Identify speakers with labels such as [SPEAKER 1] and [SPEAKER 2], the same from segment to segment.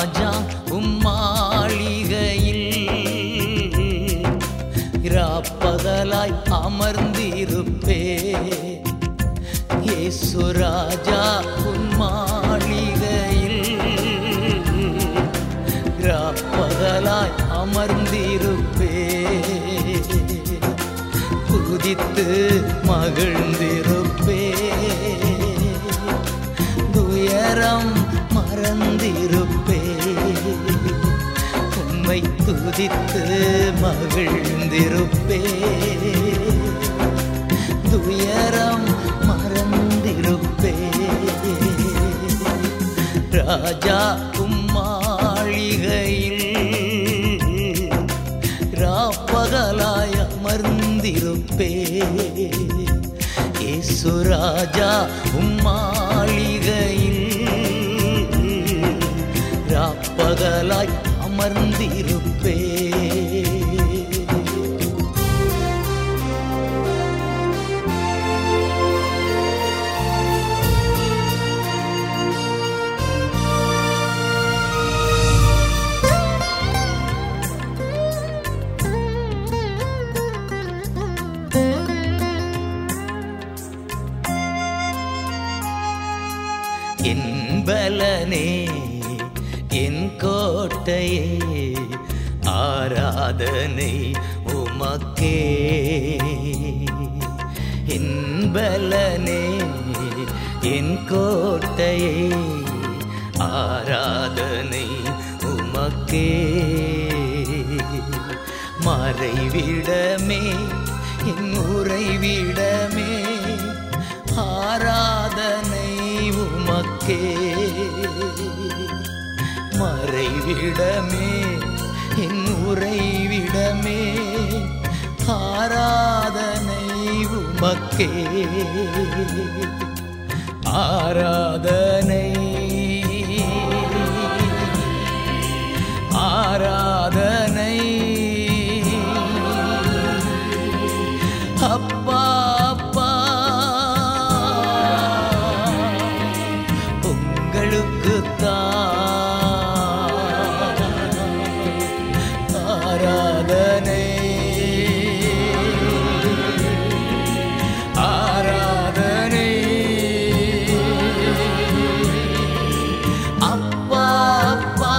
[SPEAKER 1] ராஜா உம்மாளிகையில் ராப்பகலாய் அமர்ந்திருப்பே. இயேசு ராஜா உம்மாளிகையில் ராப்பகலாய் அமர்ந்திருப்பே. துதித்து மகிழ்ந்திருப்பே. துயரம் மறந்திருப்பே. உம்மை துதித்து மகிழ்ந்திருப்பே. துயரம் மறந்திருப்பே. ராஜா உம்மாளிகையில் ராப்பகலாய் அமர்ந்திருப்பே. இயேசு ராஜா உம்மாளிகையில் ராப்பகலாய் அமர்ந்திருப்பே. என் பலனே என் கோட்டையே ஆராதனை உமக்கே. என் பலனே என் கோட்டையே ஆராதனை உமக்கே. மறைவிடமே என் உறைவிடமே ஆராதனை உமக்கே. மறைவிடமே என் உறைவிடமே ஆராதனை உமக்கே. ஆராதனை ஆராதனை அப்பா அப்பா ஆராதனை ஆராதனை அப்பா அப்பா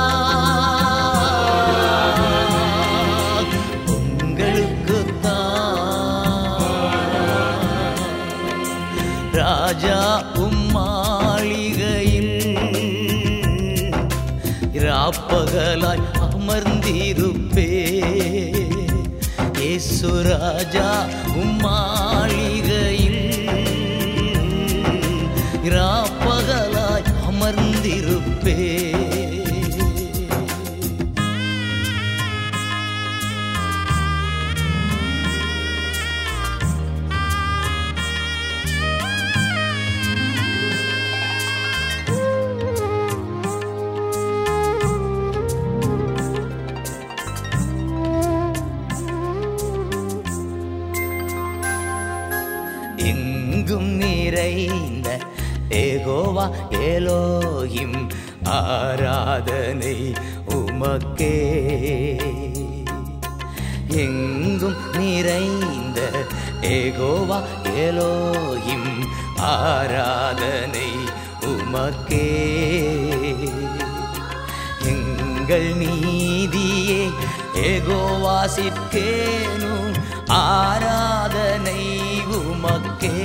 [SPEAKER 1] உங்களுக்குத்தான். ராஜா உம்மாளிகையில் ராப்பகலாய் அமர்ந்திருப்பே. இயேசு ராஜா உம்மாளிகையில் ராப்பகலாய் அமர்ந்திருப்பே. எங்கும் நிறைந்த யெகோவா எலோஹிம் ஆராதனை உமக்கே. எங்கும் நிறைந்த யெகோவா எலோஹிம் ஆராதனை உமக்கே. எங்கள் நீதியே யெகோவா சிற்கேனு ஆராதனை உமக்கே.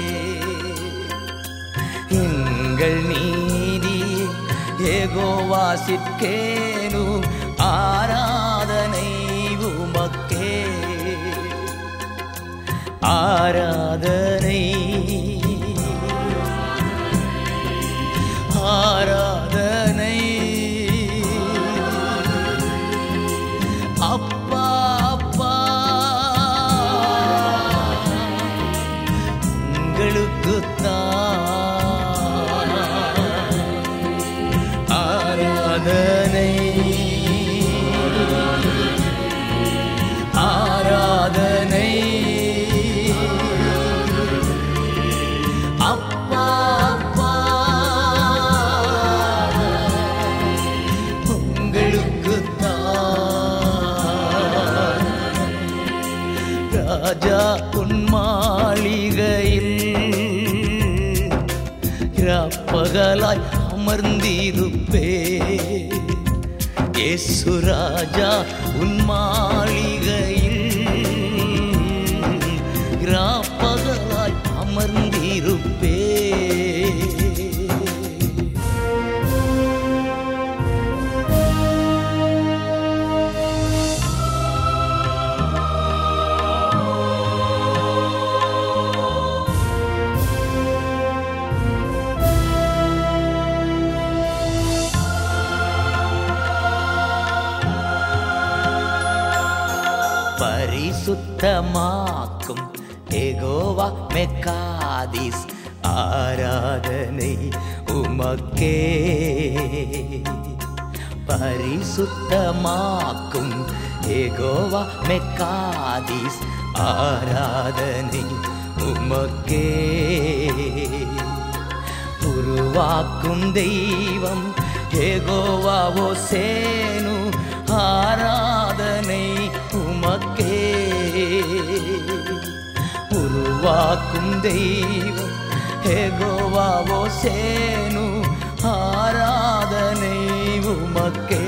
[SPEAKER 1] எங்கள் நீதி யெகோவா சிற்கேனு ஆராதனை உமக்கே. ஆராதனை ஆராதனை அப்பா அப்பா உங்களுக்குத்தான். ஆராதனை ஆராதனை ராஜா உன் மாளிகையில் பகலாய் அமர்ந்திருப்பே. இயேசு ராஜா உன் மாளிகையில் பகலாய் அமர்ந்திருப்பே. பரிசுத்தமாக்கும் யெகோவா மெக்காதிஸ் ஆராதனை உமக்கே. பரிசுத்தமாக்கும் யெகோவா மெக்காதிஸ் ஆராதனை உமக்கே. உருவாக்கும் தெய்வம் யெகோவா ஓசேனு ஆராதனை உமக்கே. உருவாக்கும் தெய்வம் யெகோவா ஓசேனு ஆராதனை உமக்கே.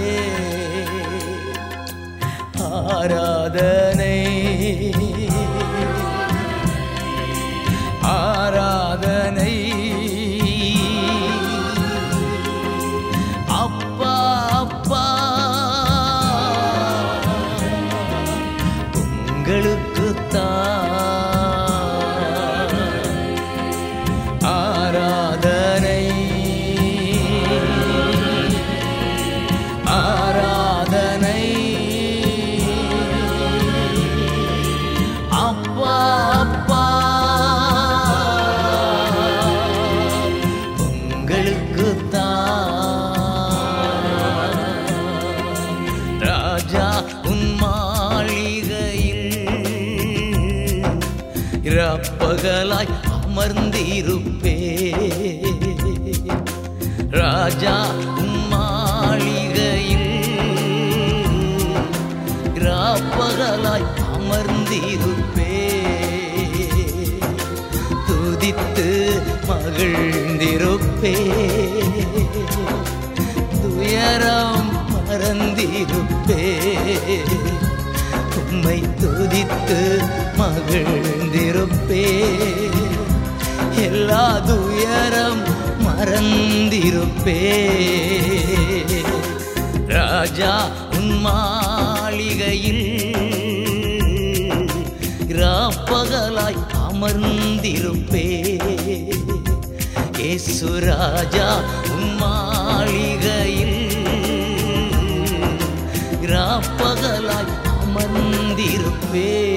[SPEAKER 1] ஆராதனை ஆராதனை அப்பா அப்பா உங்களுக்குத்தான் ஆராதனை ஆராதனை அப்பா அப்பா உங்களுக்குத்தான். ராஜா உன் மாளிகையில் பகலாய் அமர்ந்திருப்பே. ராஜா உன் மாளிகையில் பகலாய் அமர்ந்திருப்பே. துதித்து மகிழ்ந்திருப்பே. துயரம் மறந்திருப்பே. உம்மை துதித்து மகிழ்ந்திருப்பே. எல்லா துயரம் மறந்திருப்பே. ராஜா உன் மாளிகையில் பகலாய் அமர்ந்திருப்பே. இயேசு ராஜா உன் மாளிகையில் பகலாய் அமர்ந்திருப்பே.